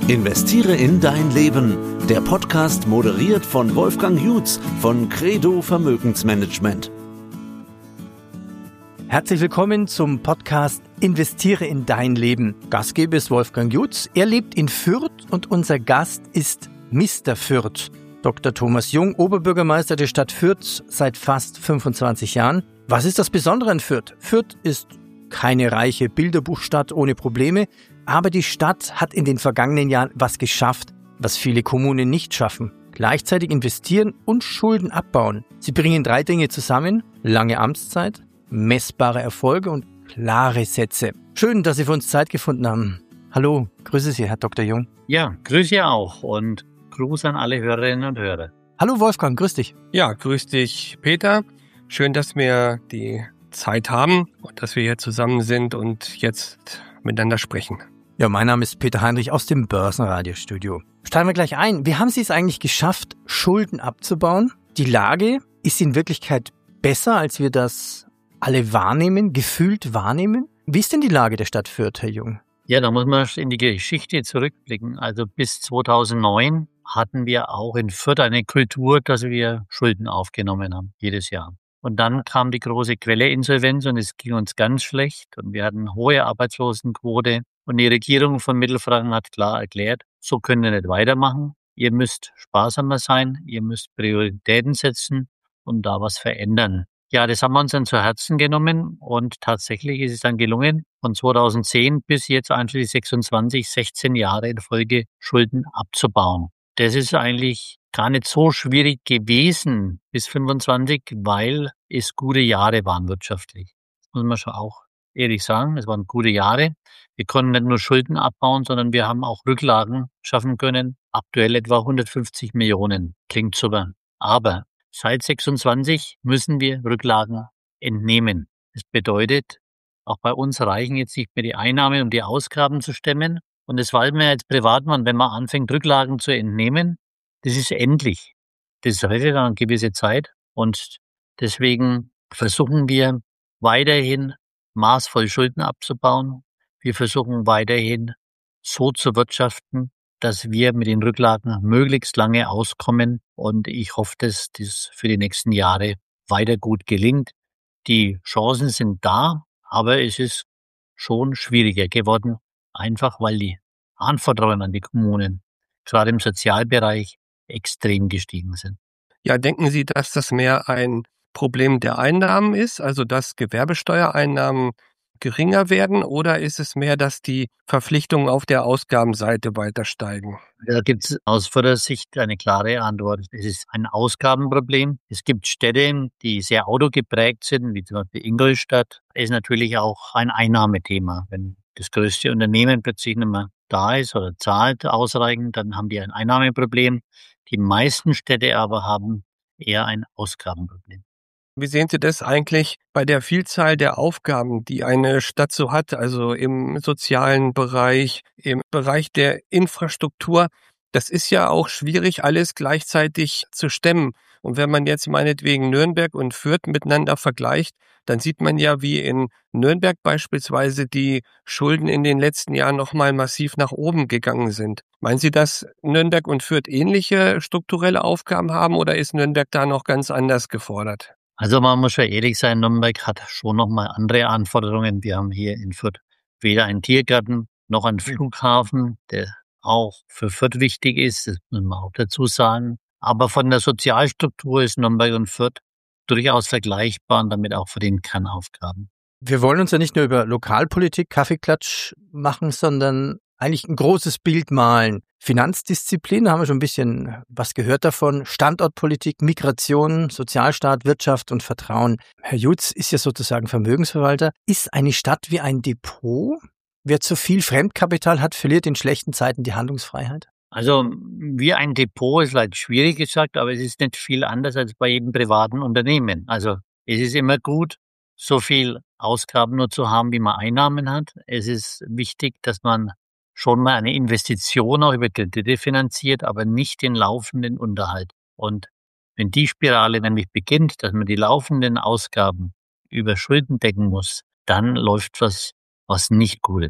Investiere in dein Leben. Der Podcast moderiert von Wolfgang Jutz von Credo Vermögensmanagement. Herzlich willkommen zum Podcast Investiere in dein Leben. Gastgeber ist Wolfgang Jutz. Er lebt in Fürth und unser Gast ist Mr. Fürth. Dr. Thomas Jung, Oberbürgermeister der Stadt Fürth seit fast 25 Jahren. Was ist das Besondere an Fürth? Fürth ist keine reiche Bilderbuchstadt ohne Probleme, aber die Stadt hat in den vergangenen Jahren was geschafft, was viele Kommunen nicht schaffen. Gleichzeitig investieren und Schulden abbauen. Sie bringen 3 Dinge zusammen: lange Amtszeit, messbare Erfolge und klare Sätze. Schön, dass Sie für uns Zeit gefunden haben. Hallo, grüße Sie, Herr Dr. Jung. Ja, grüße auch und Gruß an alle Hörerinnen und Hörer. Hallo Wolfgang, grüß dich. Ja, grüß dich, Peter. Schön, dass wir die Zeit haben und dass wir hier zusammen sind und jetzt miteinander sprechen. Ja, mein Name ist Peter Heinrich aus dem Börsenradiostudio. Steigen wir gleich ein. Wie haben Sie es eigentlich geschafft, Schulden abzubauen? Die Lage ist in Wirklichkeit besser, als wir das alle wahrnehmen, gefühlt wahrnehmen. Wie ist denn die Lage der Stadt Fürth, Herr Jung? Ja, da muss man in die Geschichte zurückblicken. Also bis 2009 hatten wir auch in Fürth eine Kultur, dass wir Schulden aufgenommen haben, jedes Jahr. Und dann kam die große Quelle-Insolvenz und es ging uns ganz schlecht und wir hatten hohe Arbeitslosenquote. Und die Regierung von Mittelfranken hat klar erklärt, so können wir nicht weitermachen. Ihr müsst sparsamer sein, ihr müsst Prioritäten setzen und da was verändern. Ja, das haben wir uns dann zu Herzen genommen und tatsächlich ist es dann gelungen, von 2010 bis jetzt einschließlich 26, 16 Jahre in Folge Schulden abzubauen. Das ist eigentlich gar nicht so schwierig gewesen bis 25, weil es gute Jahre waren wirtschaftlich. Das muss man schon auch ehrlich sagen, es waren gute Jahre. Wir konnten nicht nur Schulden abbauen, sondern wir haben auch Rücklagen schaffen können. Aktuell etwa 150 Millionen. Klingt super. Aber seit 26 müssen wir Rücklagen entnehmen. Das bedeutet, auch bei uns reichen jetzt nicht mehr die Einnahmen, um die Ausgaben zu stemmen. Und das weiß man ja als Privatmann, wenn man anfängt, Rücklagen zu entnehmen, das ist endlich. Das rettet dann eine gewisse Zeit. Und deswegen versuchen wir weiterhin maßvoll Schulden abzubauen. Wir versuchen weiterhin so zu wirtschaften, dass wir mit den Rücklagen möglichst lange auskommen. Und ich hoffe, dass das für die nächsten Jahre weiter gut gelingt. Die Chancen sind da, aber es ist schon schwieriger geworden, einfach weil die Anforderungen an die Kommunen, gerade im Sozialbereich, extrem gestiegen sind. Ja, denken Sie, dass das mehr ein Problem der Einnahmen ist, also dass Gewerbesteuereinnahmen geringer werden, oder ist es mehr, dass die Verpflichtungen auf der Ausgabenseite weiter steigen? Da gibt es aus Fördersicht eine klare Antwort. Es ist ein Ausgabenproblem. Es gibt Städte, die sehr autogeprägt sind, wie zum Beispiel Ingolstadt. Es ist natürlich auch ein Einnahmethema. Wenn das größte Unternehmen plötzlich nicht mehr da ist oder zahlt ausreichend, dann haben die ein Einnahmeproblem. Die meisten Städte aber haben eher ein Ausgabenproblem. Wie sehen Sie das eigentlich bei der Vielzahl der Aufgaben, die eine Stadt so hat, also im sozialen Bereich, im Bereich der Infrastruktur? Das ist ja auch schwierig, alles gleichzeitig zu stemmen. Und wenn man jetzt meinetwegen Nürnberg und Fürth miteinander vergleicht, dann sieht man ja, wie in Nürnberg beispielsweise die Schulden in den letzten Jahren nochmal massiv nach oben gegangen sind. Meinen Sie, dass Nürnberg und Fürth ähnliche strukturelle Aufgaben haben, oder ist Nürnberg da noch ganz anders gefordert? Also man muss schon ehrlich sein, Nürnberg hat schon nochmal andere Anforderungen. Wir haben hier in Fürth weder einen Tiergarten noch einen Flughafen, der auch für Fürth wichtig ist, das muss man auch dazu sagen. Aber von der Sozialstruktur ist Nürnberg und Fürth durchaus vergleichbar und damit auch für den Kernaufgaben. Wir wollen uns ja nicht nur über Lokalpolitik, Kaffeeklatsch machen, sondern eigentlich ein großes Bild malen. Finanzdisziplin, da haben wir schon ein bisschen was gehört davon. Standortpolitik, Migration, Sozialstaat, Wirtschaft und Vertrauen. Herr Jutz ist ja sozusagen Vermögensverwalter. Ist eine Stadt wie ein Depot? Wer zu viel Fremdkapital hat, verliert in schlechten Zeiten die Handlungsfreiheit? Also wie ein Depot ist vielleicht schwierig gesagt, aber es ist nicht viel anders als bei jedem privaten Unternehmen. Also es ist immer gut, so viel Ausgaben nur zu haben, wie man Einnahmen hat. Es ist wichtig, dass man schon mal eine Investition auch über Kredite finanziert, aber nicht den laufenden Unterhalt. Und wenn die Spirale nämlich beginnt, dass man die laufenden Ausgaben über Schulden decken muss, dann läuft was nicht gut ist.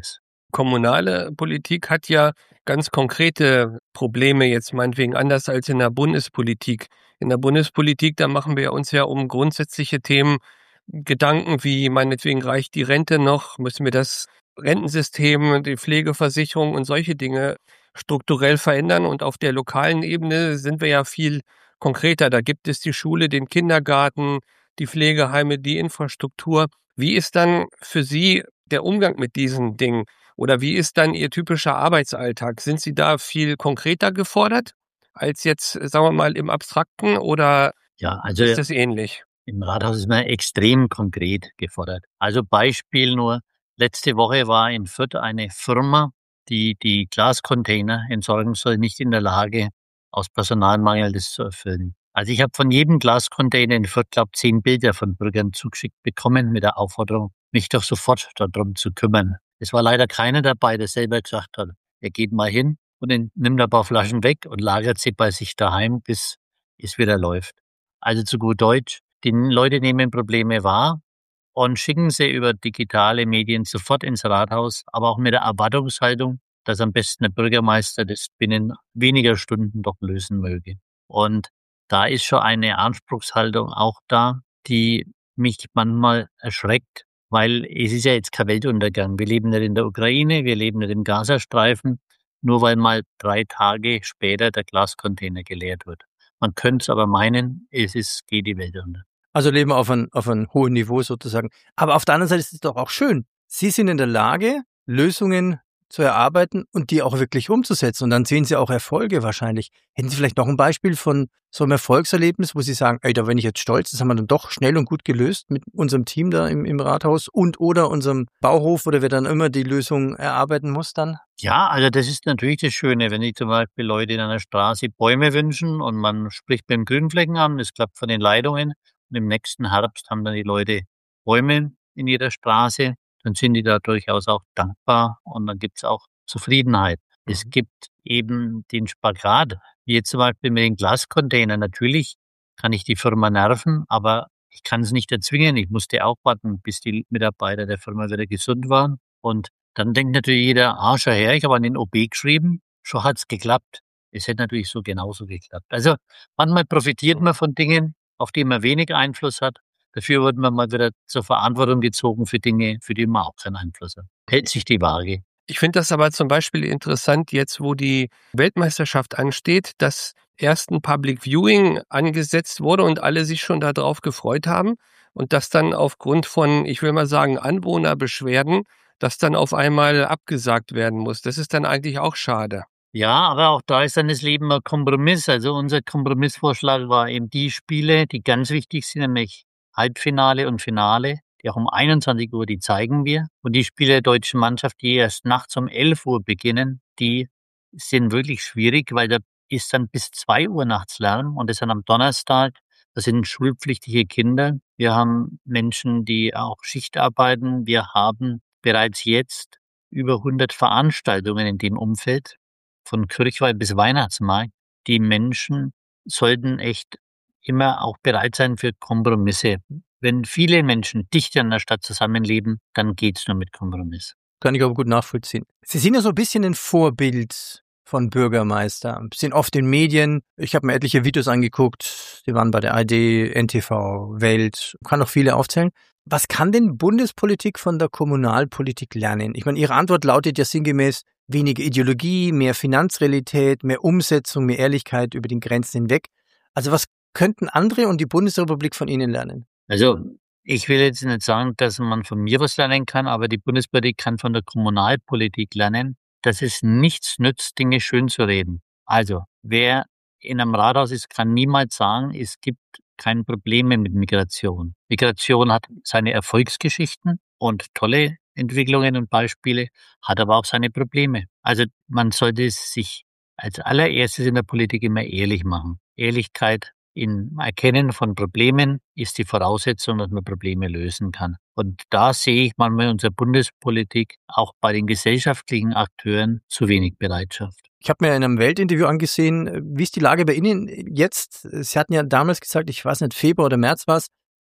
kommunale Politik hat ja ganz konkrete Probleme, jetzt meinetwegen anders als in der Bundespolitik. In der Bundespolitik, da machen wir uns ja um grundsätzliche Themen Gedanken, wie meinetwegen reicht die Rente noch, müssen wir das Rentensystem, die Pflegeversicherung und solche Dinge strukturell verändern. Und auf der lokalen Ebene sind wir ja viel konkreter. Da gibt es die Schule, den Kindergarten, die Pflegeheime, die Infrastruktur. Wie ist dann für Sie der Umgang mit diesen Dingen? Oder wie ist dann Ihr typischer Arbeitsalltag? Sind Sie da viel konkreter gefordert als jetzt, sagen wir mal, im Abstrakten oder Ja, also ist das ähnlich? im Rathaus ist man extrem konkret gefordert. Also Beispiel nur, letzte Woche war in Fürth eine Firma, die die Glascontainer entsorgen soll, nicht in der Lage, aus Personalmangel das zu erfüllen. Also ich habe von jedem Glascontainer in Fürth, glaube ich, 10 Bilder von Bürgern zugeschickt bekommen mit der Aufforderung, mich doch sofort darum zu kümmern. Es war leider keiner dabei, der selber gesagt hat, er geht mal hin und nimmt ein paar Flaschen weg und lagert sie bei sich daheim, bis es wieder läuft. Also zu gut Deutsch, die Leute nehmen Probleme wahr und schicken sie über digitale Medien sofort ins Rathaus, aber auch mit der Erwartungshaltung, dass am besten der Bürgermeister das binnen weniger Stunden doch lösen möge. Und da ist schon eine Anspruchshaltung auch da, die mich manchmal erschreckt, weil es ist ja jetzt kein Weltuntergang. Wir leben nicht in der Ukraine, wir leben nicht im Gazastreifen, nur weil mal 3 Tage später der Glascontainer geleert wird. Man könnte es aber meinen, geht die Welt unter. Also leben auf ein hohen Niveau sozusagen. Aber auf der anderen Seite ist es doch auch schön. Sie sind in der Lage, Lösungen zu erarbeiten und die auch wirklich umzusetzen. Und dann sehen Sie auch Erfolge wahrscheinlich. Hätten Sie vielleicht noch ein Beispiel von so einem Erfolgserlebnis, wo Sie sagen, ey, da bin ich jetzt stolz, das haben wir dann doch schnell und gut gelöst mit unserem Team da im Rathaus und oder unserem Bauhof, oder wer dann immer die Lösung erarbeiten muss dann? Ja, also das ist natürlich das Schöne, wenn sich zum Beispiel Leute in einer Straße Bäume wünschen und man spricht beim Grünflecken an, das klappt von den Leitungen und im nächsten Herbst haben dann die Leute Bäume in jeder Straße, dann sind die da durchaus auch dankbar und dann gibt's auch Zufriedenheit. Es gibt eben den Spagat, wie jetzt zum Beispiel mit den Glascontainern. Natürlich kann ich die Firma nerven, aber ich kann es nicht erzwingen. Ich musste auch warten, bis die Mitarbeiter der Firma wieder gesund waren. Und dann denkt natürlich jeder, schau her, ich habe an den OB geschrieben, schon hat's geklappt. Es hätte natürlich so genauso geklappt. Also manchmal profitiert man von Dingen, auf die man wenig Einfluss hat. Dafür wird man mal wieder zur Verantwortung gezogen für Dinge, für die man auch keinen Einfluss hat. Hält sich die Waage. Ich finde das aber zum Beispiel interessant, jetzt wo die Weltmeisterschaft ansteht, dass erst ein Public Viewing angesetzt wurde und alle sich schon darauf gefreut haben und dass dann aufgrund von, ich will mal sagen, Anwohnerbeschwerden, das dann auf einmal abgesagt werden muss. Das ist dann eigentlich auch schade. Ja, aber auch da ist dann das Leben ein Kompromiss. Also unser Kompromissvorschlag war eben die Spiele, die ganz wichtig sind, nämlich Halbfinale und Finale, die auch um 21 Uhr, die zeigen wir. Und die Spiele der deutschen Mannschaft, die erst nachts um 11 Uhr beginnen, die sind wirklich schwierig, weil da ist dann bis 2 Uhr nachts Lärm und das dann am Donnerstag. Das sind schulpflichtige Kinder. Wir haben Menschen, die auch Schicht arbeiten. Wir haben bereits jetzt über 100 Veranstaltungen in dem Umfeld, von Kirchweih bis Weihnachtsmarkt. Die Menschen sollten echt immer auch bereit sein für Kompromisse. Wenn viele Menschen dicht in der Stadt zusammenleben, dann geht's nur mit Kompromiss. Kann ich aber gut nachvollziehen. Sie sind ja so ein bisschen ein Vorbild von Bürgermeister. Sind oft in Medien. Ich habe mir etliche Videos angeguckt. Die waren bei der ARD, NTV, Welt. Kann noch viele aufzählen. Was kann denn Bundespolitik von der Kommunalpolitik lernen? Ich meine, Ihre Antwort lautet ja sinngemäß, weniger Ideologie, mehr Finanzrealität, mehr Umsetzung, mehr Ehrlichkeit über den Grenzen hinweg. Also was könnten andere und die Bundesrepublik von Ihnen lernen? Also ich will jetzt nicht sagen, dass man von mir was lernen kann, aber die Bundespolitik kann von der Kommunalpolitik lernen, dass es nichts nützt, Dinge schön zu reden. Also wer in einem Rathaus ist, kann niemals sagen, es gibt keine Probleme mit Migration. Migration hat seine Erfolgsgeschichten und tolle Entwicklungen und Beispiele, hat aber auch seine Probleme. Also man sollte sich als allererstes in der Politik immer ehrlich machen. Ehrlichkeit im Erkennen von Problemen ist die Voraussetzung, dass man Probleme lösen kann. Und da sehe ich manchmal in unserer Bundespolitik auch bei den gesellschaftlichen Akteuren zu wenig Bereitschaft. Ich habe mir in einem Weltinterview angesehen, wie ist die Lage bei Ihnen jetzt? Sie hatten ja damals gesagt, ich weiß nicht, Februar oder März war es,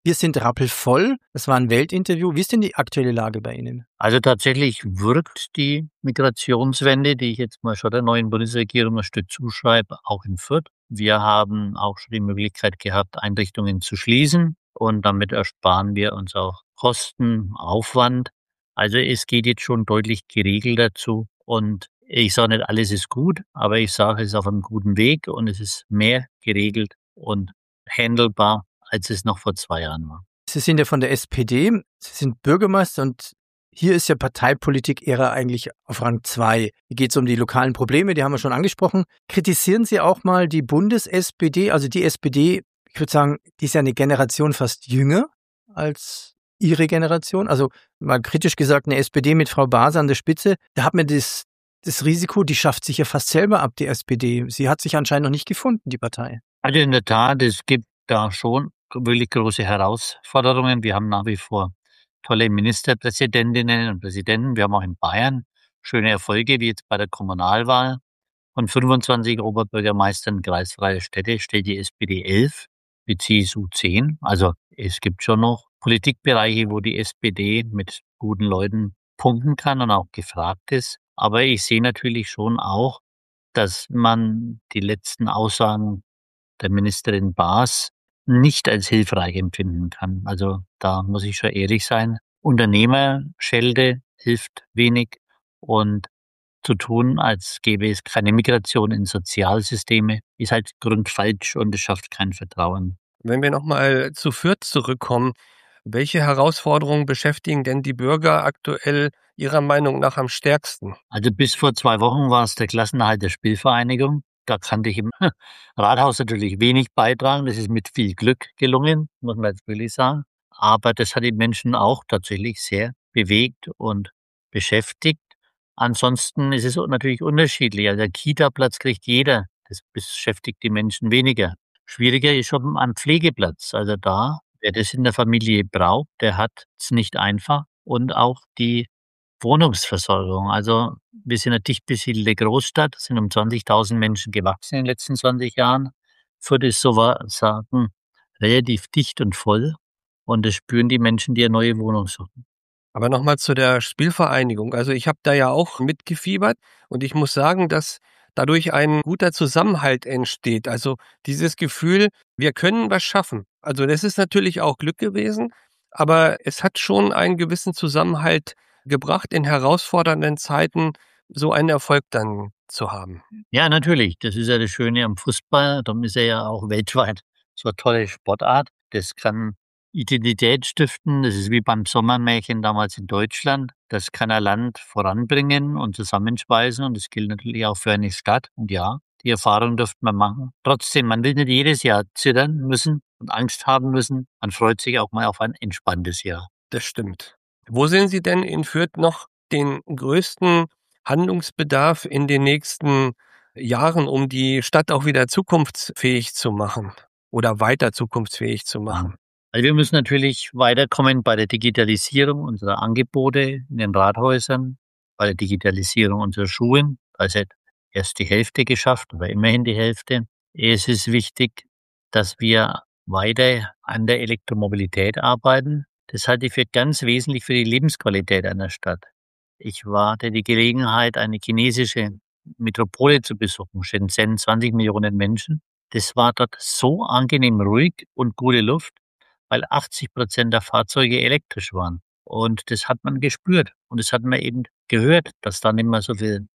Wir sind rappelvoll. Das war ein Weltinterview. Wie ist denn die aktuelle Lage bei Ihnen? Also tatsächlich wirkt die Migrationswende, die ich jetzt mal schon der neuen Bundesregierung ein Stück zuschreibe, auch in Fürth. Wir haben auch schon die Möglichkeit gehabt, Einrichtungen zu schließen und damit ersparen wir uns auch Kosten, Aufwand. Also es geht jetzt schon deutlich geregelter zu und ich sage nicht, alles ist gut, aber ich sage, es ist auf einem guten Weg und es ist mehr geregelt und handelbar, als es noch vor 2 Jahren war. Sie sind ja von der SPD, Sie sind Bürgermeister und hier ist ja Parteipolitik eher eigentlich auf Rang 2. Hier geht es um die lokalen Probleme, die haben wir schon angesprochen. Kritisieren Sie auch mal die Bundes-SPD, also die SPD, ich würde sagen, die ist ja eine Generation fast jünger als Ihre Generation. Also mal kritisch gesagt, eine SPD mit Frau Baser an der Spitze, da hat man das Risiko, die schafft sich ja fast selber ab, die SPD. Sie hat sich anscheinend noch nicht gefunden, die Partei. Also in der Tat, es gibt da schon wirklich große Herausforderungen. Wir haben nach wie vor tolle Ministerpräsidentinnen und Präsidenten. Wir haben auch in Bayern schöne Erfolge, wie jetzt bei der Kommunalwahl. Von 25 Oberbürgermeistern kreisfreie Städte stellt die SPD 11, die CSU 10. Also es gibt schon noch Politikbereiche, wo die SPD mit guten Leuten punkten kann und auch gefragt ist. Aber ich sehe natürlich schon auch, dass man die letzten Aussagen der Ministerin Baas nicht als hilfreich empfinden kann. Also da muss ich schon ehrlich sein. Unternehmerschelde hilft wenig und zu tun, als gäbe es keine Migration in Sozialsysteme, ist halt grundfalsch und es schafft kein Vertrauen. Wenn wir nochmal zu Fürth zurückkommen, welche Herausforderungen beschäftigen denn die Bürger aktuell Ihrer Meinung nach am stärksten? Also bis vor 2 Wochen war es der Klassenerhalt der Spielvereinigung. Da kannte ich im Rathaus natürlich wenig beitragen. Das ist mit viel Glück gelungen, muss man jetzt wirklich sagen. Aber das hat die Menschen auch tatsächlich sehr bewegt und beschäftigt. Ansonsten ist es natürlich unterschiedlich. Also der Kita-Platz kriegt jeder. Das beschäftigt die Menschen weniger. Schwieriger ist schon am Pflegeplatz. Also da, wer das in der Familie braucht, der hat es nicht einfach. Und auch die Wohnungsversorgung. Also wir sind eine dicht besiedelte Großstadt, sind um 20.000 Menschen gewachsen in den letzten 20 Jahren. Fürth ist sozusagen relativ dicht und voll und das spüren die Menschen, die eine neue Wohnung suchen. Aber nochmal zu der Spielvereinigung. Also ich habe da ja auch mitgefiebert und ich muss sagen, dass dadurch ein guter Zusammenhalt entsteht. Also dieses Gefühl, wir können was schaffen. Also das ist natürlich auch Glück gewesen, aber es hat schon einen gewissen Zusammenhalt gebracht, in herausfordernden Zeiten so einen Erfolg dann zu haben. Ja, natürlich. Das ist ja das Schöne am Fußball. Darum ist er ja auch weltweit so eine tolle Sportart. Das kann Identität stiften. Das ist wie beim Sommermärchen damals in Deutschland. Das kann ein Land voranbringen und zusammenschweißen. Und das gilt natürlich auch für eine Stadt. Und ja, die Erfahrung dürfte man machen. Trotzdem, man will nicht jedes Jahr zittern müssen und Angst haben müssen. Man freut sich auch mal auf ein entspanntes Jahr. Das stimmt. Wo sehen Sie denn in Fürth noch den größten Handlungsbedarf in den nächsten Jahren, um die Stadt auch wieder zukunftsfähig zu machen oder weiter zukunftsfähig zu machen? Also wir müssen natürlich weiterkommen bei der Digitalisierung unserer Angebote in den Rathäusern, bei der Digitalisierung unserer Schulen. Da ist erst die Hälfte geschafft, aber immerhin die Hälfte. Es ist wichtig, dass wir weiter an der Elektromobilität arbeiten. Das halte ich für ganz wesentlich für die Lebensqualität einer Stadt. Ich hatte die Gelegenheit, eine chinesische Metropole zu besuchen, Shenzhen, 20 Millionen Menschen. Das war dort so angenehm ruhig und gute Luft, weil 80% der Fahrzeuge elektrisch waren. Und das hat man gespürt. Und das hat man eben gehört, dass da nicht mehr so viel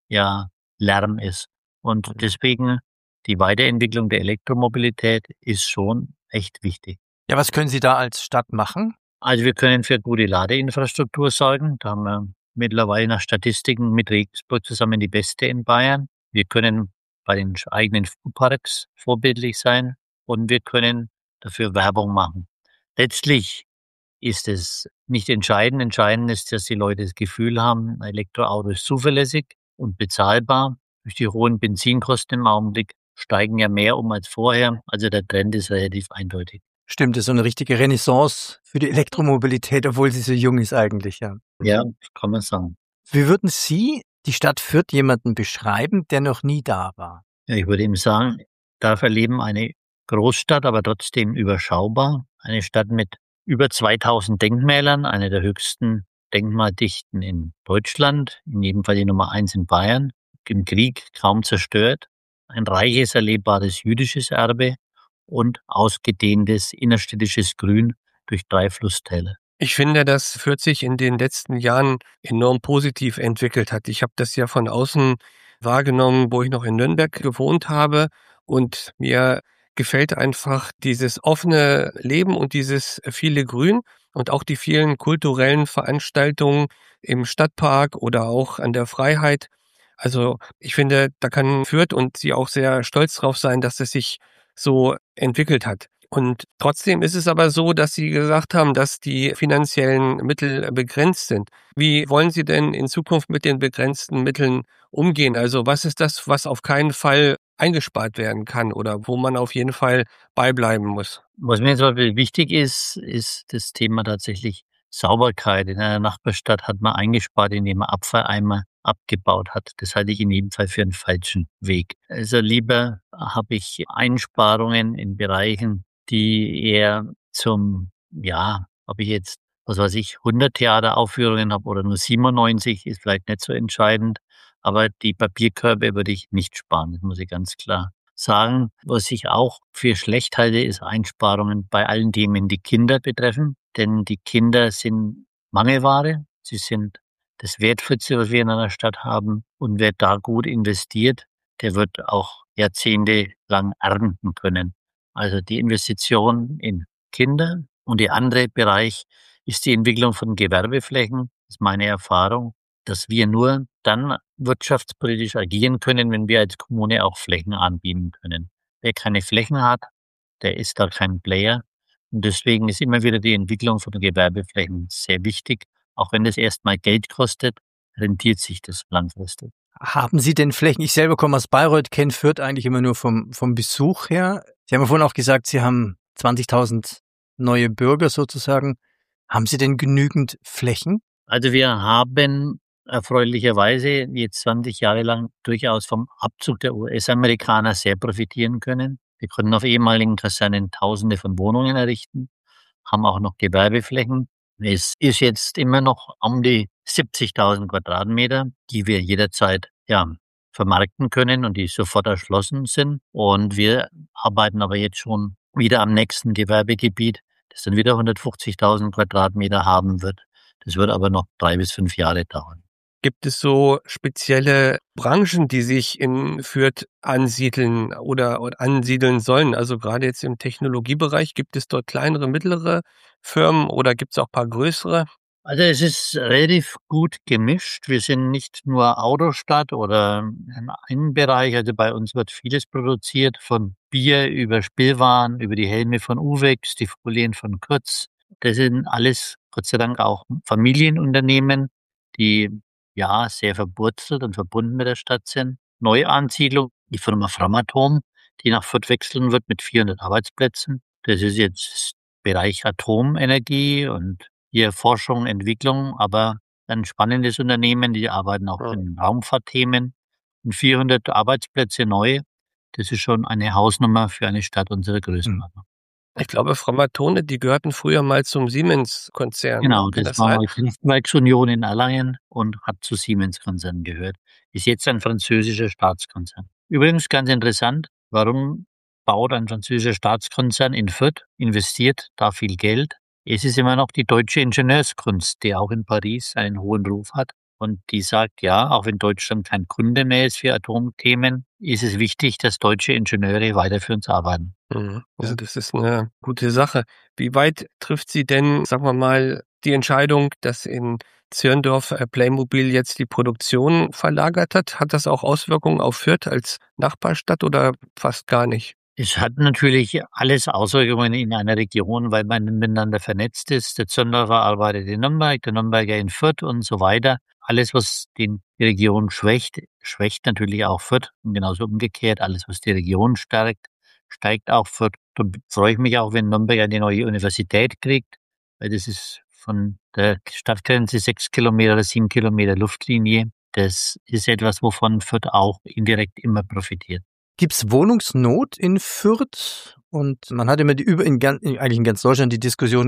Lärm ist. Und deswegen die Weiterentwicklung der Elektromobilität ist schon echt wichtig. Ja, was können Sie da als Stadt machen? Also wir können für gute Ladeinfrastruktur sorgen. Da haben wir mittlerweile nach Statistiken mit Regensburg zusammen die beste in Bayern. Wir können bei den eigenen Fuhrparks vorbildlich sein und wir können dafür Werbung machen. Letztlich ist es nicht entscheidend. Entscheidend ist, dass die Leute das Gefühl haben, ein Elektroauto ist zuverlässig und bezahlbar. Durch die hohen Benzinkosten im Augenblick steigen ja mehr um als vorher. Also der Trend ist relativ eindeutig. Stimmt, das ist so eine richtige Renaissance für die Elektromobilität, obwohl sie so jung ist eigentlich, ja. Ja, kann man sagen. Wie würden Sie die Stadt Fürth jemanden beschreiben, der noch nie da war? Ja, ich würde ihm sagen, darf erleben eine Großstadt, aber trotzdem überschaubar. Eine Stadt mit über 2000 Denkmälern, eine der höchsten Denkmaldichten in Deutschland, in jedem Fall die Nummer 1 in Bayern, im Krieg kaum zerstört, ein reiches erlebbares jüdisches Erbe und ausgedehntes innerstädtisches Grün durch 3 Flusstäler. Ich finde, dass Fürth sich in den letzten Jahren enorm positiv entwickelt hat. Ich habe das ja von außen wahrgenommen, wo ich noch in Nürnberg gewohnt habe, und mir gefällt einfach dieses offene Leben und dieses viele Grün und auch die vielen kulturellen Veranstaltungen im Stadtpark oder auch an der Freiheit. Also ich finde, da kann Fürth und Sie auch sehr stolz drauf sein, dass es sich so entwickelt hat. Und trotzdem ist es aber so, dass Sie gesagt haben, dass die finanziellen Mittel begrenzt sind. Wie wollen Sie denn in Zukunft mit den begrenzten Mitteln umgehen? Also was ist das, was auf keinen Fall eingespart werden kann oder wo man auf jeden Fall beibleiben muss? Was mir jetzt aber wichtig ist, ist das Thema tatsächlich Sauberkeit. In einer Nachbarstadt hat man eingespart, indem man Abfalleimer abgebaut hat. Das halte ich in jedem Fall für einen falschen Weg. Also lieber habe ich Einsparungen in Bereichen, die eher ob ich jetzt, 100 Theateraufführungen habe oder nur 97, ist vielleicht nicht so entscheidend. Aber die Papierkörbe würde ich nicht sparen, das muss ich ganz klar sagen. Was ich auch für schlecht halte, ist Einsparungen bei allen Themen, die Kinder betreffen. Denn die Kinder sind Mangelware. Sie sind das Wertvollste, was wir in einer Stadt haben. Und wer da gut investiert, der wird auch jahrzehntelang ernten können. Also die Investition in Kinder. Und der andere Bereich ist die Entwicklung von Gewerbeflächen. Das ist meine Erfahrung, dass wir nur dann wirtschaftspolitisch agieren können, wenn wir als Kommune auch Flächen anbieten können. Wer keine Flächen hat, der ist da kein Player. Und deswegen ist immer wieder die Entwicklung von Gewerbeflächen sehr wichtig. Auch wenn das erstmal Geld kostet, rentiert sich das langfristig. Haben Sie denn Flächen? Ich selber komme aus Bayreuth, kenne Fürth eigentlich immer nur vom Besuch her. Sie haben ja vorhin auch gesagt, Sie haben 20.000 neue Bürger sozusagen. Haben Sie denn genügend Flächen? Also wir haben erfreulicherweise jetzt 20 Jahre lang durchaus vom Abzug der US-Amerikaner sehr profitieren können. Wir konnten auf ehemaligen Kasernen Tausende von Wohnungen errichten, haben auch noch Gewerbeflächen. Es ist jetzt immer noch um die 70.000 Quadratmeter, die wir jederzeit vermarkten können und die sofort erschlossen sind. Und wir arbeiten aber jetzt schon wieder am nächsten Gewerbegebiet, das dann wieder 150.000 Quadratmeter haben wird. Das wird aber noch 3 bis 5 Jahre dauern. Gibt es so spezielle Branchen, die sich in Fürth ansiedeln oder ansiedeln sollen? Also gerade jetzt im Technologiebereich, gibt es dort kleinere, mittlere Firmen oder gibt es auch ein paar größere? Also es ist relativ gut gemischt. Wir sind nicht nur Autostadt oder in einem Bereich. Also bei uns wird vieles produziert, von Bier über Spielwaren, über die Helme von Uvex, die Folien von Kurz. Das sind alles Gott sei Dank auch Familienunternehmen, die sehr verwurzelt und verbunden mit der Stadt sind. Neuansiedlung, die Firma Framatome, die nach Fürth wechseln wird mit 400 Arbeitsplätzen. Das ist jetzt Bereich Atomenergie und hier Forschung, Entwicklung, aber ein spannendes Unternehmen, die arbeiten auch in Raumfahrtthemen. Und 400 Arbeitsplätze neu, das ist schon eine Hausnummer für eine Stadt unserer Größenordnung. Ich glaube, Framatome, die gehörten früher mal zum Siemens-Konzern. Genau, das war die Kraftwerksunion in Erlangen und hat zu Siemens-Konzern gehört. Ist jetzt ein französischer Staatskonzern. Übrigens ganz interessant, warum baut ein französischer Staatskonzern in Fürth, investiert da viel Geld? Es ist immer noch die deutsche Ingenieurskunst, die auch in Paris einen hohen Ruf hat. Und die sagt, ja, auch wenn Deutschland kein Kunde mehr ist für Atomthemen, ist es wichtig, dass deutsche Ingenieure weiter für uns arbeiten. Also das ist eine gute Sache. Wie weit trifft Sie denn, sagen wir mal, die Entscheidung, dass in Zirndorf Playmobil jetzt die Produktion verlagert hat? Hat das auch Auswirkungen auf Fürth als Nachbarstadt oder fast gar nicht? Es hat natürlich alles Auswirkungen in einer Region, weil man miteinander vernetzt ist. Der Zirndorfer arbeitet in Nürnberg, der Nürnberger in Fürth und so weiter. Alles, was die Region schwächt, schwächt natürlich auch Fürth und genauso umgekehrt. Alles, was die Region stärkt, steigt auch Fürth. Da freue ich mich auch, wenn Nürnberg eine neue Universität kriegt, weil das ist von der Stadtgrenze 6 Kilometer oder 7 Kilometer Luftlinie. Das ist etwas, wovon Fürth auch indirekt immer profitiert. Gibt's Wohnungsnot in Fürth? Und man hat immer eigentlich in ganz Deutschland die Diskussion,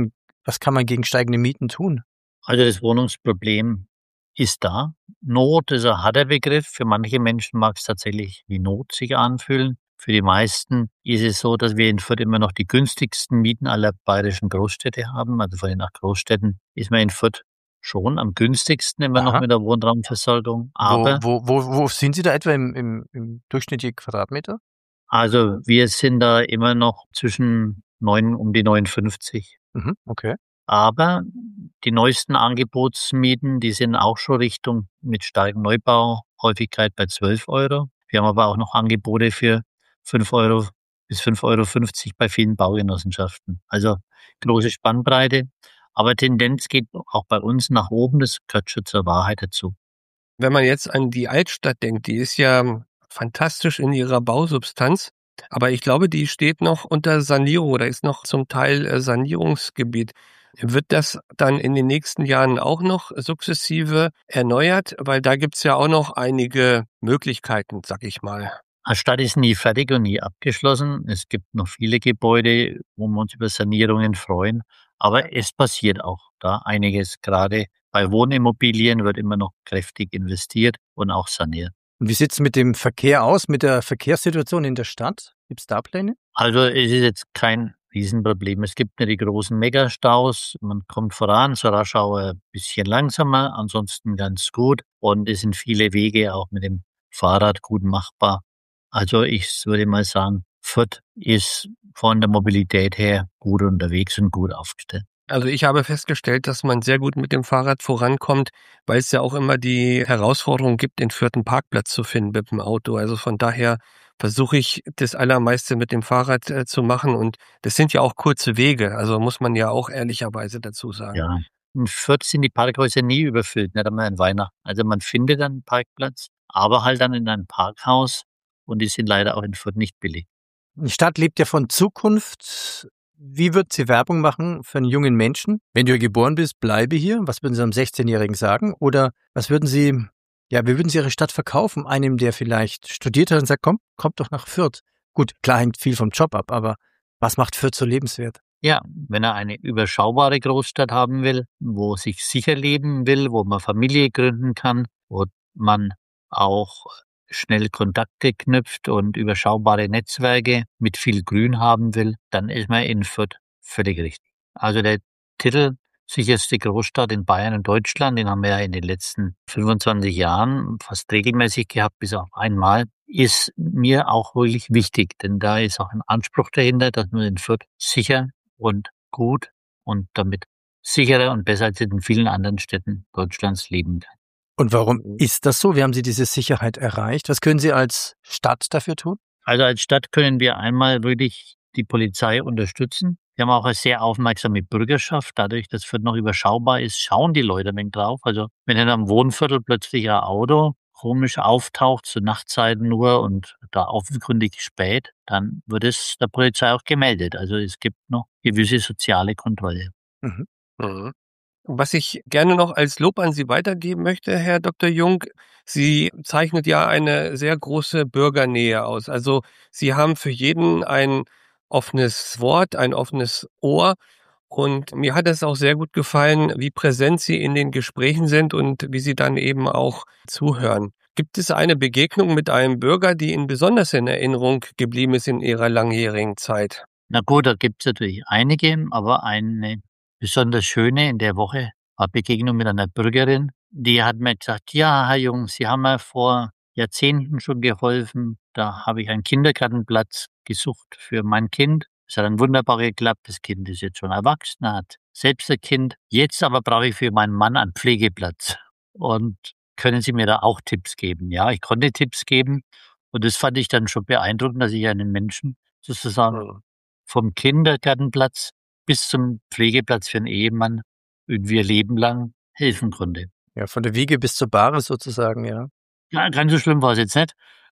Was kann man gegen steigende Mieten tun? Also das Wohnungsproblem ist da. Not ist ein harter Begriff. Für manche Menschen mag es tatsächlich wie Not sich anfühlen. Für die meisten ist es so, dass wir in Fürth immer noch die günstigsten Mieten aller bayerischen Großstädte haben. Also von den 8 Großstädten ist man in Fürth schon am günstigsten immer noch Aha. mit der Wohnraumversorgung. Wo, Aber wo sind Sie da etwa im durchschnittlichen Quadratmeter? also wir sind da immer noch zwischen um die 59. Mhm, okay. Aber die neuesten Angebotsmieten, die sind auch schon Richtung mit starkem Neubauhäufigkeit bei 12 €. Wir haben aber auch noch Angebote für 5 € bis 5,50 € bei vielen Baugenossenschaften. Also große Spannbreite, aber Tendenz geht auch bei uns nach oben, das gehört schon zur Wahrheit dazu. Wenn man jetzt an die Altstadt denkt, die ist ja fantastisch in ihrer Bausubstanz, aber ich glaube, die steht noch unter Sanierung oder ist noch zum Teil Sanierungsgebiet. Wird das dann in den nächsten Jahren auch noch sukzessive erneuert? Weil da gibt's ja auch noch einige Möglichkeiten, sag ich mal. Eine Stadt ist nie fertig und nie abgeschlossen. Es gibt noch viele Gebäude, wo wir uns über Sanierungen freuen. Aber es passiert auch da einiges. Gerade bei Wohnimmobilien wird immer noch kräftig investiert und auch saniert. Und wie sieht's mit dem Verkehr aus, mit der Verkehrssituation in der Stadt? Gibt's da Pläne? Also es ist jetzt kein Riesenproblem. Es gibt nicht die großen Megastaus. Man kommt voran, zur Raschau ein bisschen langsamer, ansonsten ganz gut. Und es sind viele Wege auch mit dem Fahrrad gut machbar. Also ich würde mal sagen, Fürth ist von der Mobilität her gut unterwegs und gut aufgestellt. Also ich habe festgestellt, dass man sehr gut mit dem Fahrrad vorankommt, weil es ja auch immer die Herausforderung gibt, den 4. Parkplatz zu finden mit dem Auto. Also von daher versuche ich das Allermeiste mit dem Fahrrad zu machen und das sind ja auch kurze Wege, also muss man ja auch ehrlicherweise dazu sagen. Ja. In Fürth sind die Parkhäuser nie überfüllt, nicht einmal an Weihnachten. Also man findet einen Parkplatz, aber halt dann in einem Parkhaus und die sind leider auch in Fürth nicht billig. Die Stadt lebt ja von Zukunft. Wie wird sie Werbung machen für einen jungen Menschen? Wenn du hier geboren bist, bleibe hier. Was würden Sie einem 16-Jährigen sagen? Oder was würden Sie, wie würden Sie Ihre Stadt verkaufen? Einem, der vielleicht studiert hat und sagt, kommt doch nach Fürth. Gut, klar hängt viel vom Job ab, aber was macht Fürth so lebenswert? Ja, wenn er eine überschaubare Großstadt haben will, wo sich sicher leben will, wo man Familie gründen kann, wo man auch schnell Kontakte knüpft und überschaubare Netzwerke mit viel Grün haben will, dann ist man in Fürth völlig richtig. Also der Titel sicherste Großstadt in Bayern und Deutschland, den haben wir ja in den letzten 25 Jahren fast regelmäßig gehabt, bis auf einmal, ist mir auch wirklich wichtig, denn da ist auch ein Anspruch dahinter, dass man in Fürth sicher und gut und damit sicherer und besser als in vielen anderen Städten Deutschlands leben kann. Und warum ist das so? Wie haben Sie diese Sicherheit erreicht? Was können Sie als Stadt dafür tun? Also als Stadt können wir einmal wirklich die Polizei unterstützen. Wir haben auch eine sehr aufmerksame Bürgerschaft. Dadurch, dass Fürth noch überschaubar ist, schauen die Leute ein wenig drauf. Also wenn in einem Wohnviertel plötzlich ein Auto komisch auftaucht, zu Nachtzeiten nur und da offenkundig spät, dann wird es der Polizei auch gemeldet. Also es gibt noch gewisse soziale Kontrolle. Mhm. Mhm. Was ich gerne noch als Lob an Sie weitergeben möchte, Herr Dr. Jung, Sie zeichnet ja eine sehr große Bürgernähe aus. Also Sie haben für jeden ein offenes Wort, ein offenes Ohr. Und mir hat es auch sehr gut gefallen, wie präsent Sie in den Gesprächen sind und wie Sie dann eben auch zuhören. Gibt es eine Begegnung mit einem Bürger, die Ihnen besonders in Erinnerung geblieben ist in Ihrer langjährigen Zeit? Na gut, da gibt's natürlich einige, aber eine besonders schöne in der Woche war Begegnung mit einer Bürgerin, die hat mir gesagt, ja, Herr Jung, Sie haben mir vor Jahrzehnten schon geholfen. Da habe ich einen Kindergartenplatz gesucht für mein Kind. Es hat dann wunderbar geklappt. Das Kind ist jetzt schon erwachsen, hat selbst ein Kind. Jetzt aber brauche ich für meinen Mann einen Pflegeplatz. Und können Sie mir da auch Tipps geben? Ja, ich konnte Tipps geben. Und das fand ich dann schon beeindruckend, dass ich einen Menschen sozusagen vom Kindergartenplatz bis zum Pflegeplatz für einen Ehemann irgendwie ein Leben lang helfen konnte. Ja, von der Wiege bis zur Bahre sozusagen, ja. Ja, ganz so schlimm war es jetzt nicht,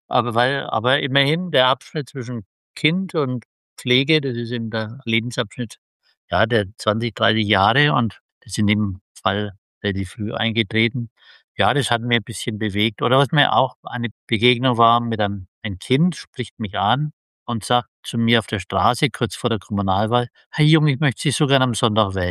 aber immerhin der Abschnitt zwischen Kind und Pflege, das ist eben der Lebensabschnitt, ja, der 20, 30 Jahre und das ist in dem Fall relativ früh eingetreten. Ja, das hat mir ein bisschen bewegt. Oder was mir auch eine Begegnung war mit ein Kind spricht mich an und sagt zu mir auf der Straße kurz vor der Kommunalwahl: „Herr Jung, ich möchte Sie so gern am Sonntag wählen.“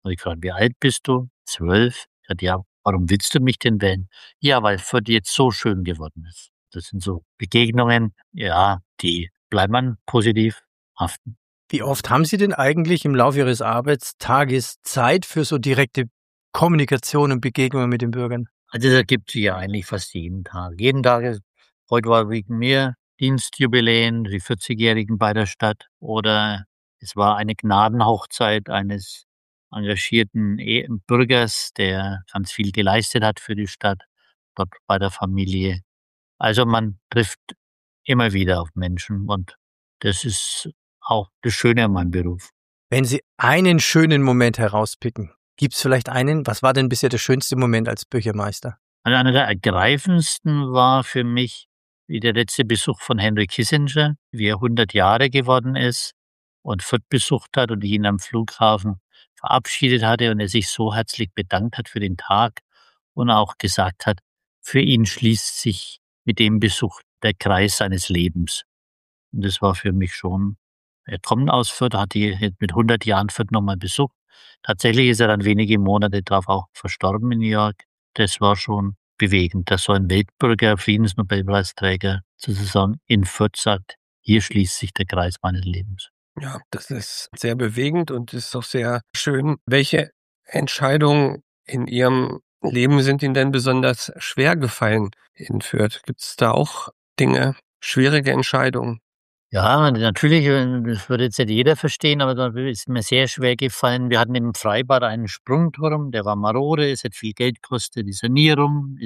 Habe ich gefragt, wie alt bist du? 12. Ich sagte, ja, warum willst du mich denn wählen? Ja, weil Fürth jetzt so schön geworden ist. Das sind so Begegnungen, ja, die bleiben man positiv haften. Wie oft haben Sie denn eigentlich im Laufe Ihres Arbeitstages Zeit für so direkte Kommunikation und Begegnungen mit den Bürgern? Also das ergibt sich ja eigentlich fast jeden Tag. Jeden Tag heute war wegen mir Dienstjubiläen, die 40-Jährigen bei der Stadt, oder es war eine Gnadenhochzeit eines engagierten Bürgers, der ganz viel geleistet hat für die Stadt, dort bei der Familie. Also man trifft immer wieder auf Menschen und das ist auch das Schöne an meinem Beruf. Wenn Sie einen schönen Moment herauspicken, gibt's vielleicht einen? Was war denn bisher der schönste Moment als Bürgermeister? Also einer der ergreifendsten war für mich wie der letzte Besuch von Henry Kissinger, wie er 100 Jahre geworden ist und Fürth besucht hat und ich ihn am Flughafen verabschiedet hatte und er sich so herzlich bedankt hat für den Tag und auch gesagt hat, für ihn schließt sich mit dem Besuch der Kreis seines Lebens. Und das war für mich schon, er kommt aus Fürth, hat jetzt mit 100 Jahren Fürth nochmal besucht. Tatsächlich ist er dann wenige Monate darauf auch verstorben in New York. Das war schon bewegend, dass so ein Weltbürger, Friedensnobelpreisträger sozusagen in Fürth sagt, hier schließt sich der Kreis meines Lebens. Ja, das ist sehr bewegend und ist auch sehr schön. Welche Entscheidungen in Ihrem Leben sind Ihnen denn besonders schwer gefallen in Fürth? Gibt es da auch Dinge, schwierige Entscheidungen? Ja, natürlich, das würde jetzt nicht jeder verstehen, aber da ist mir sehr schwer gefallen. Wir hatten im Freibad einen Sprungturm, der war marode, es hat viel Geld gekostet, die Sanierung,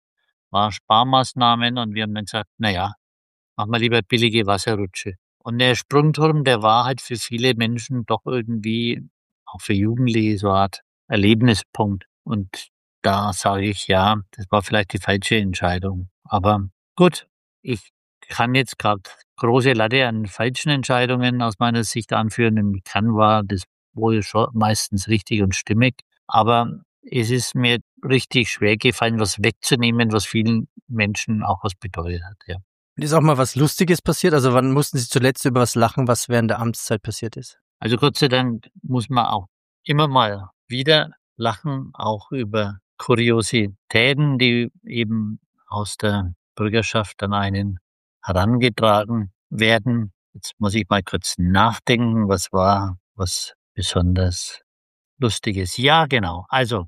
war Sparmaßnahmen und wir haben dann gesagt, naja, machen wir lieber billige Wasserrutsche. Und der Sprungturm, der war halt für viele Menschen doch irgendwie, auch für Jugendliche, so eine Art Erlebnispunkt. Und da sage ich, ja, das war vielleicht die falsche Entscheidung. Aber gut, ich kann jetzt gerade große Latte an falschen Entscheidungen aus meiner Sicht anführen. Im Kern war das wohl schon meistens richtig und stimmig. Aber es ist mir richtig schwer gefallen, was wegzunehmen, was vielen Menschen auch was bedeutet hat, ja. Und ist auch mal was Lustiges passiert? Also wann mussten Sie zuletzt über was lachen, was während der Amtszeit passiert ist? Also Gott sei Dank muss man auch immer mal wieder lachen, auch über Kuriositäten, die eben aus der Bürgerschaft an einen herangetragen werden. Jetzt muss ich mal kurz nachdenken, was war was besonders Lustiges. Ja, genau. Also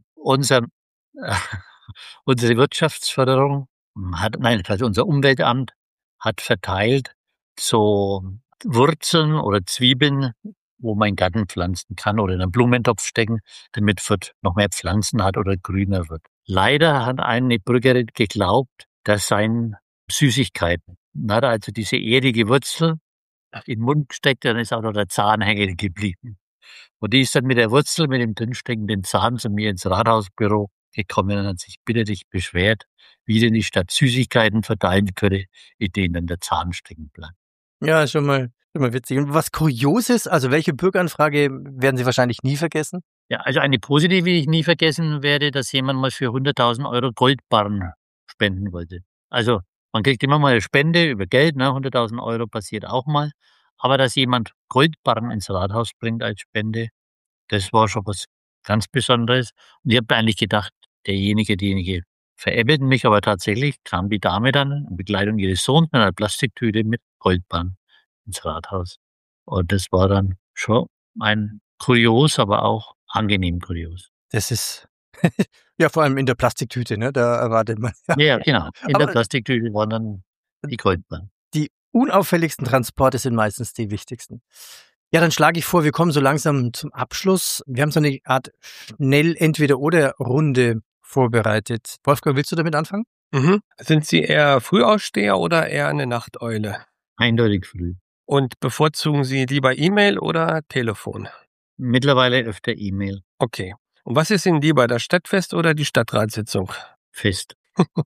unsere Wirtschaftsförderung unser Umweltamt hat verteilt so Wurzeln oder Zwiebeln, wo man in den Garten pflanzen kann oder in einen Blumentopf stecken, damit Fürth noch mehr Pflanzen hat oder grüner wird. Leider hat eine Bürgerin geglaubt, das seien Süßigkeiten. Und hat also diese erdige Wurzel in den Mund gesteckt, dann ist auch noch der Zahn hängen geblieben. Und die ist dann mit der Wurzel, mit dem drinsteckenden Zahn zu mir ins Rathausbüro gekommen und hat sich bitterlich beschwert, wie denn die Stadt Süßigkeiten verteilen könne, in denen dann der Zahn stecken bleibt. Ja, schon mal witzig. Und was Kurioses, also welche Bürgeranfrage werden Sie wahrscheinlich nie vergessen? Ja, also eine positive, die ich nie vergessen werde, dass jemand mal für 100.000 € Goldbarren spenden wollte. Also man kriegt immer mal eine Spende über Geld, ne? 100.000 € passiert auch mal. Aber dass jemand Goldbarren ins Rathaus bringt als Spende, das war schon was ganz Besonderes. Und ich habe eigentlich gedacht, diejenige veräppelt mich, aber tatsächlich kam die Dame dann in Begleitung ihres Sohns mit einer Plastiktüte mit Goldbarren ins Rathaus. Und das war dann schon ein Kurios, aber auch angenehm kurios. Das ist ja vor allem in der Plastiktüte, ne? Da erwartet man. Ja, genau. In Aber der Plastiktüte waren dann die Goldbarren. die unauffälligsten Transporte sind meistens die wichtigsten. Ja, dann schlage ich vor, wir kommen so langsam zum Abschluss. Wir haben so eine Art Schnell-Entweder-oder-Runde vorbereitet. Wolfgang, willst du damit anfangen? Mhm. Sind Sie eher Frühaufsteher oder eher eine Nachteule? Eindeutig früh. Und bevorzugen Sie lieber E-Mail oder Telefon? Mittlerweile öfter E-Mail. Okay. Und was ist Ihnen lieber, das Stadtfest oder die Stadtratssitzung? Fest.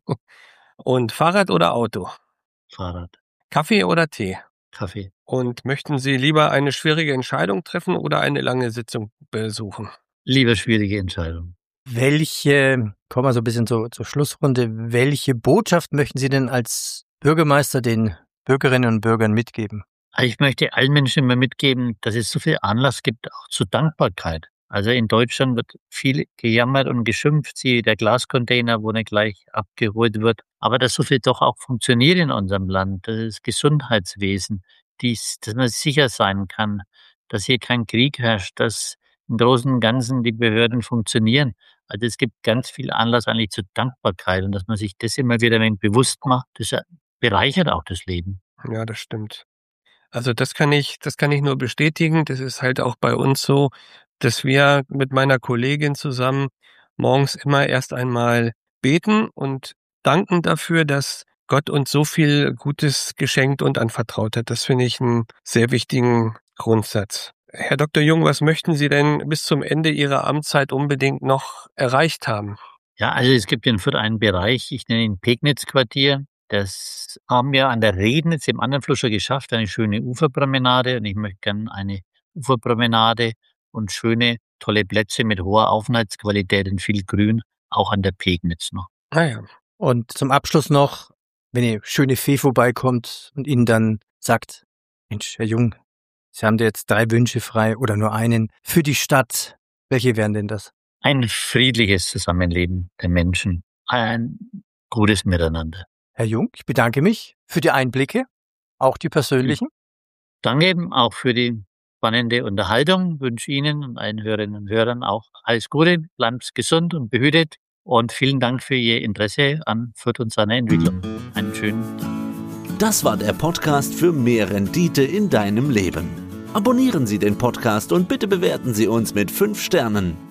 Und Fahrrad oder Auto? Fahrrad. Kaffee oder Tee? Kaffee. Und möchten Sie lieber eine schwierige Entscheidung treffen oder eine lange Sitzung besuchen? Lieber schwierige Entscheidung. Kommen wir so ein bisschen zur Schlussrunde. Welche Botschaft möchten Sie denn als Bürgermeister den Bürgerinnen und Bürgern mitgeben? Ich möchte allen Menschen immer mitgeben, dass es so viel Anlass gibt, auch zur Dankbarkeit. Also in Deutschland wird viel gejammert und geschimpft, siehe der Glascontainer, wo nicht gleich abgeholt wird. Aber dass so viel doch auch funktioniert in unserem Land, das Gesundheitswesen, dass man sicher sein kann, dass hier kein Krieg herrscht, dass im Großen und Ganzen die Behörden funktionieren. Also es gibt ganz viel Anlass eigentlich zur Dankbarkeit und dass man sich das immer wieder ein wenig bewusst macht, das bereichert auch das Leben. Ja, das stimmt. Also das kann ich nur bestätigen. Das ist halt auch bei uns so, dass wir mit meiner Kollegin zusammen morgens immer erst einmal beten und danken dafür, dass Gott uns so viel Gutes geschenkt und anvertraut hat. Das finde ich einen sehr wichtigen Grundsatz. Herr Dr. Jung, was möchten Sie denn bis zum Ende Ihrer Amtszeit unbedingt noch erreicht haben? Ja, also es gibt in Fürth einen Bereich, ich nenne ihn Pegnitz-Quartier. Das haben wir an der Rednitz im anderen Fluss schon geschafft, eine schöne Uferpromenade. Und ich möchte gerne eine Uferpromenade und schöne, tolle Plätze mit hoher Aufenthaltsqualität und viel Grün, auch an der Pegnitz noch. Naja. Und zum Abschluss noch, wenn eine schöne Fee vorbeikommt und Ihnen dann sagt, Mensch, Herr Jung, Sie haben da jetzt 3 Wünsche frei oder nur einen für die Stadt. Welche wären denn das? Ein friedliches Zusammenleben der Menschen, ein gutes Miteinander. Herr Jung, ich bedanke mich für die Einblicke, auch die persönlichen. Danke eben auch für die spannende Unterhaltung. Wünsche Ihnen und allen Hörerinnen und Hörern auch alles Gute, bleibt gesund und behütet und vielen Dank für Ihr Interesse an Fürth und seiner Entwicklung. Einen schönen Tag. Das war der Podcast für mehr Rendite in deinem Leben. Abonnieren Sie den Podcast und bitte bewerten Sie uns mit 5 Sternen.